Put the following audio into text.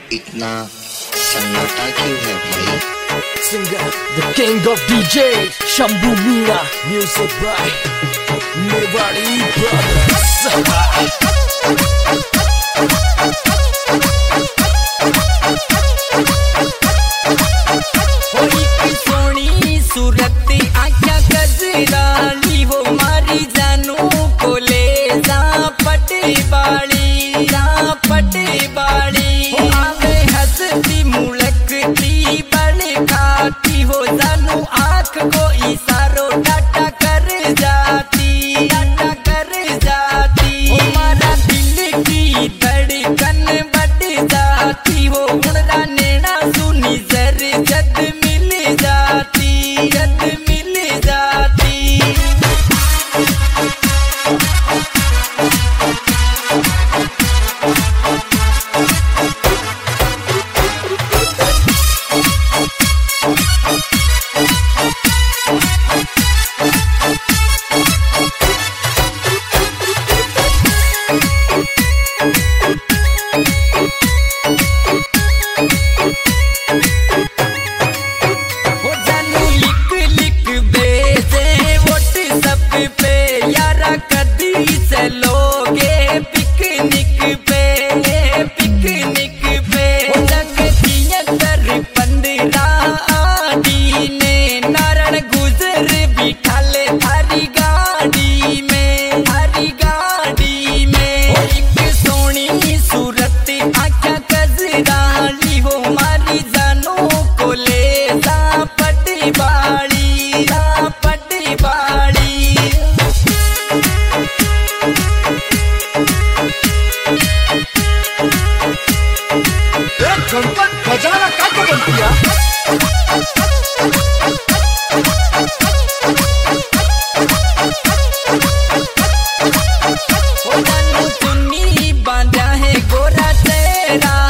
इतना सन्नाटा क्यों है भाई? Singer, the king of DJ, Shambhu Meena, music by Mewari Brothers. सोनी सूरत आख्या गजराली हो मारी जानू को ले जा पटे बाड़ी आवे हंसती मुड़कती बड़े खाती हो जानू आँख को इशारो डाटा कर जाती हमारा दिल की धड़कन बढ़ जाती हो मुड़ा नैना सुनी जर जद मिल जाती लोगे पिकनिक पे जगतिया कर 15 आदि ने नारण गुजर बिठाले थारी गाड़ी में एक सोनी सूरत आख्या गजराली हो मारी जानू को ले जा पटी बाड़ी गणपत बजाना का बनतिया चुन्नी बांधा है गोरा तेरा